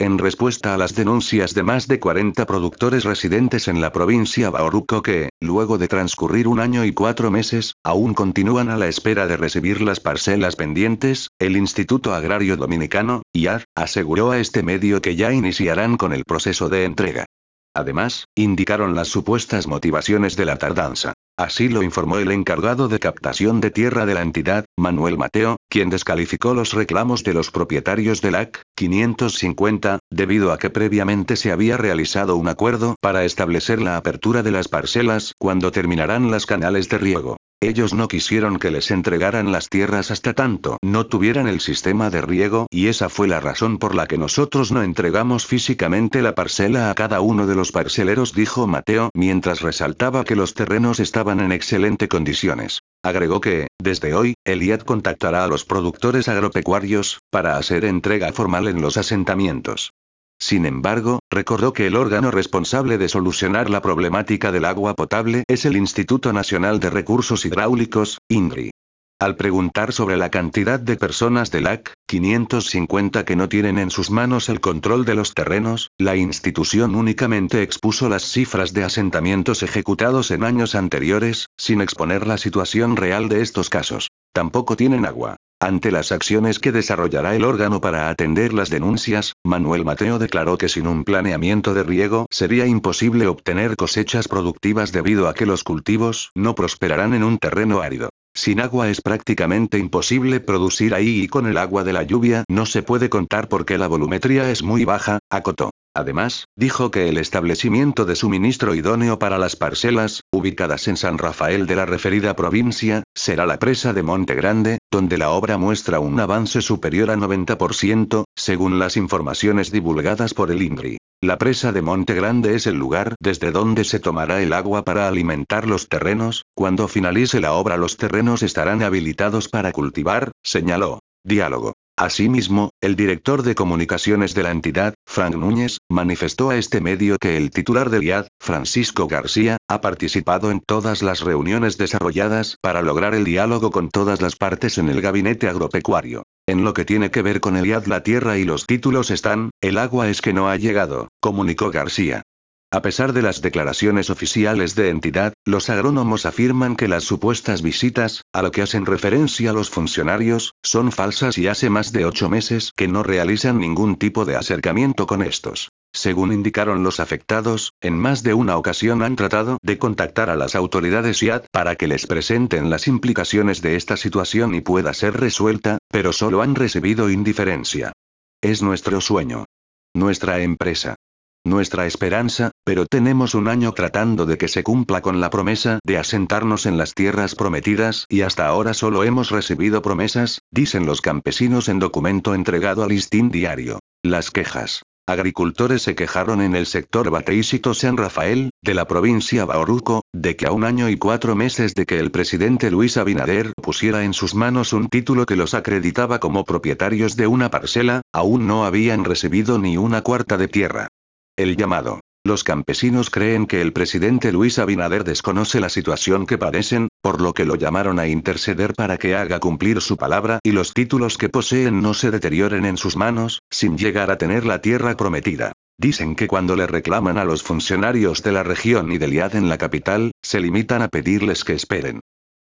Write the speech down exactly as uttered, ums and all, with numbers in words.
En respuesta a las denuncias de más de cuarenta productores residentes en la provincia Bauruco que, luego de transcurrir un año y cuatro meses, aún continúan a la espera de recibir las parcelas pendientes, el Instituto Agrario Dominicano, I A D, aseguró a este medio que ya iniciarán con el proceso de entrega. Además, indicaron las supuestas motivaciones de la tardanza. Así lo informó el encargado de captación de tierra de la entidad, Manuel Mateo, quien descalificó los reclamos de los propietarios del A C quinientos cincuenta, debido a que previamente se había realizado un acuerdo para establecer la apertura de las parcelas cuando terminarán las canales de riego. Ellos no quisieron que les entregaran las tierras hasta tanto no tuvieran el sistema de riego y esa fue la razón por la que nosotros no entregamos físicamente la parcela a cada uno de los parceleros, dijo Mateo, mientras resaltaba que los terrenos estaban en excelente condiciones. Agregó que, desde hoy, el I A D contactará a los productores agropecuarios, para hacer entrega formal en los asentamientos. Sin embargo, recordó que el órgano responsable de solucionar la problemática del agua potable es el Instituto Nacional de Recursos Hidráulicos, INRI. Al preguntar sobre la cantidad de personas del A C quinientos cincuenta que no tienen en sus manos el control de los terrenos, la institución únicamente expuso las cifras de asentamientos ejecutados en años anteriores, sin exponer la situación real de estos casos. Tampoco tienen agua. Ante las acciones que desarrollará el órgano para atender las denuncias, Manuel Mateo declaró que sin un planeamiento de riego sería imposible obtener cosechas productivas debido a que los cultivos no prosperarán en un terreno árido. Sin agua es prácticamente imposible producir ahí y con el agua de la lluvia no se puede contar porque la volumetría es muy baja, acotó. Además, dijo que el establecimiento de suministro idóneo para las parcelas, ubicadas en San Rafael de la referida provincia, será la presa de Monte Grande, donde la obra muestra un avance superior a noventa por ciento, según las informaciones divulgadas por el INRI. La presa de Monte Grande es el lugar desde donde se tomará el agua para alimentar los terrenos. Cuando finalice la obra los terrenos estarán habilitados para cultivar, señaló. Diálogo. Asimismo, el director de comunicaciones de la entidad, Frank Núñez, manifestó a este medio que el titular del I A D, Francisco García, ha participado en todas las reuniones desarrolladas para lograr el diálogo con todas las partes en el gabinete agropecuario. En lo que tiene que ver con el I A D, la tierra y los títulos están, el agua es que no ha llegado, comunicó García. A pesar de las declaraciones oficiales de entidad, los agrónomos afirman que las supuestas visitas, a lo que hacen referencia los funcionarios, son falsas y hace más de ocho meses que no realizan ningún tipo de acercamiento con estos. Según indicaron los afectados, en más de una ocasión han tratado de contactar a las autoridades I A D para que les presenten las implicaciones de esta situación y pueda ser resuelta, pero solo han recibido indiferencia. Es nuestro sueño. Nuestra empresa. Nuestra esperanza, pero tenemos un año tratando de que se cumpla con la promesa de asentarnos en las tierras prometidas y hasta ahora solo hemos recibido promesas, dicen los campesinos en documento entregado al Listín Diario. Las quejas. Agricultores se quejaron en el sector Bateísito San Rafael, de la provincia Bauruco, de que a un año y cuatro meses de que el presidente Luis Abinader pusiera en sus manos un título que los acreditaba como propietarios de una parcela, aún no habían recibido ni una cuarta de tierra. El llamado. Los campesinos creen que el presidente Luis Abinader desconoce la situación que padecen, por lo que lo llamaron a interceder para que haga cumplir su palabra y los títulos que poseen no se deterioren en sus manos, sin llegar a tener la tierra prometida. Dicen que cuando le reclaman a los funcionarios de la región y del I A D en la capital, se limitan a pedirles que esperen.